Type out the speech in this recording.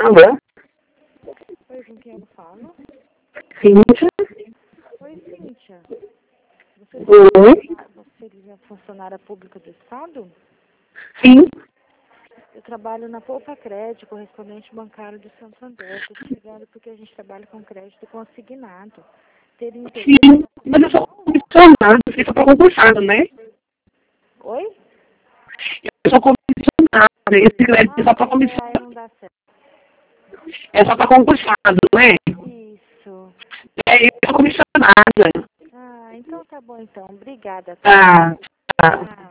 Alô? Oi, com quem eu falo? Cíntia? Oi, Cíntia. Oi? Você é funcionária pública do Estado? Sim. Eu trabalho na Poupa Crédito, correspondente bancário de Santander. Estou te ligando porque a gente trabalha com crédito consignado. Teria interesse? Sim. Mas eu sou comissionado, você só para concursado, né? Oi? Eu sou comissionado, esse crédito é só para Aí comissionado. não dá certo. É só para concursado, não é? Isso. É, eu sou comissionada. Ah, então tá bom então. Obrigada, tá? Tá, tá.